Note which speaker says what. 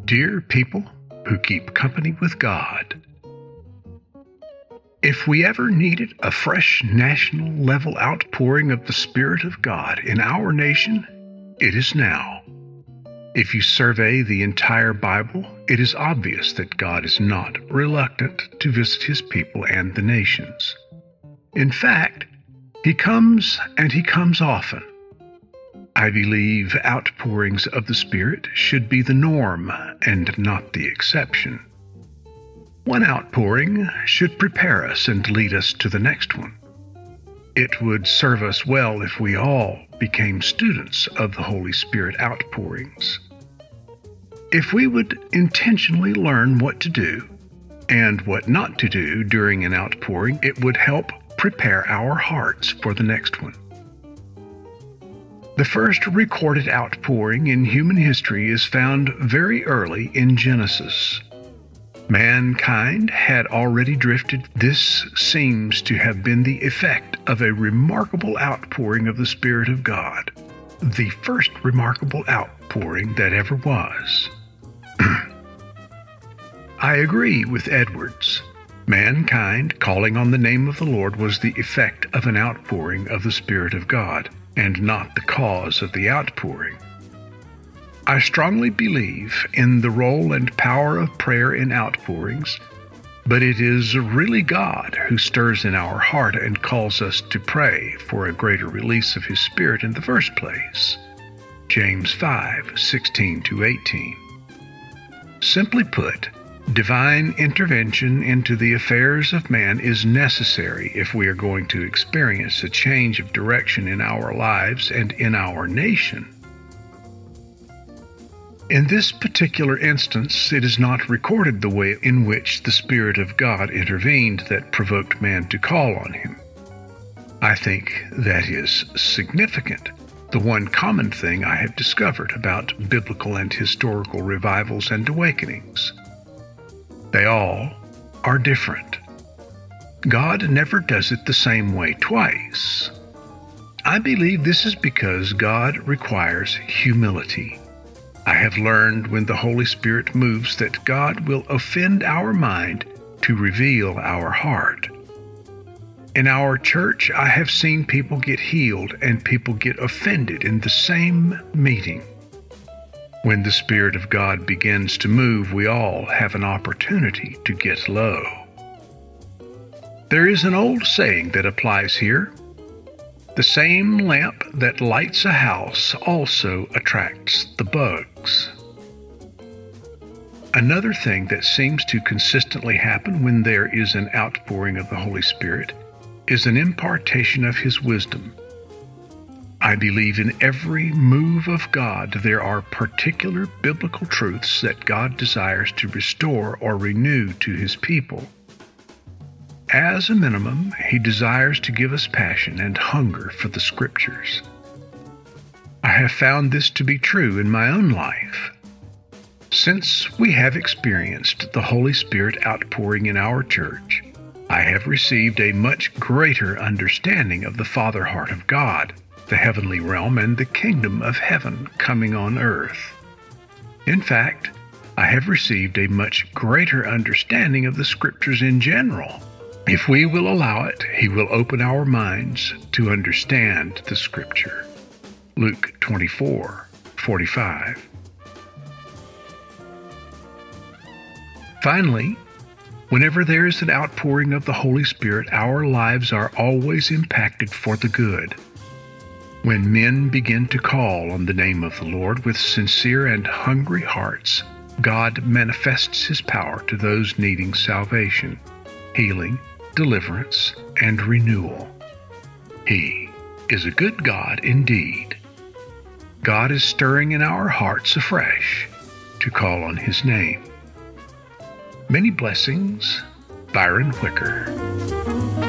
Speaker 1: Dear people who keep company with God, if we ever needed a fresh national level outpouring of the Spirit of God in our nation, it is now. If you survey the entire Bible, it is obvious that God is not reluctant to visit His people and the nations. In fact, He comes, and He comes often. I believe outpourings of the Spirit should be the norm and not the exception. One outpouring should prepare us and lead us to the next one. It would serve us well if we all became students of the Holy Spirit outpourings. If we would intentionally learn what to do and what not to do during an outpouring, it would help prepare our hearts for the next one. The first recorded outpouring in human history is found very early in Genesis. Mankind had already drifted. This seems to have been the effect of a remarkable outpouring of the Spirit of God, the first remarkable outpouring that ever was. I agree with Edwards. Mankind calling on the name of the Lord was the effect of an outpouring of the Spirit of God, and not the cause of the outpouring. I strongly believe in the role and power of prayer in outpourings, but it is really God who stirs in our heart and calls us to pray for a greater release of His Spirit in the first place. James 5:16-18. Simply put, divine intervention into the affairs of man is necessary if we are going to experience a change of direction in our lives and in our nation. In this particular instance, it is not recorded the way in which the Spirit of God intervened that provoked man to call on Him. I think that is significant. The one common thing I have discovered about biblical and historical revivals and awakenings. They all are different. God never does it the same way twice. I believe this is because God requires humility. I have learned when the Holy Spirit moves that God will offend our mind to reveal our heart. In our church, I have seen people get healed and people get offended in the same meeting. When the Spirit of God begins to move, we all have an opportunity to get low. There is an old saying that applies here. The same lamp that lights a house also attracts the bugs. Another thing that seems to consistently happen when there is an outpouring of the Holy Spirit is an impartation of His wisdom. I believe in every move of God there are particular biblical truths that God desires to restore or renew to His people. As a minimum, He desires to give us passion and hunger for the Scriptures. I have found this to be true in my own life. Since we have experienced the Holy Spirit outpouring in our church, I have received a much greater understanding of the Father heart of God, the heavenly realm, and the kingdom of heaven coming on earth. In fact, I have received a much greater understanding of the Scriptures in general. If we will allow it, He will open our minds to understand the Scripture. Luke 24:45. Finally, whenever there is an outpouring of the Holy Spirit, our lives are always impacted for the good. When men begin to call on the name of the Lord with sincere and hungry hearts, God manifests His power to those needing salvation, healing, deliverance, and renewal. He is a good God indeed. God is stirring in our hearts afresh to call on His name. Many blessings, Byron Whicker.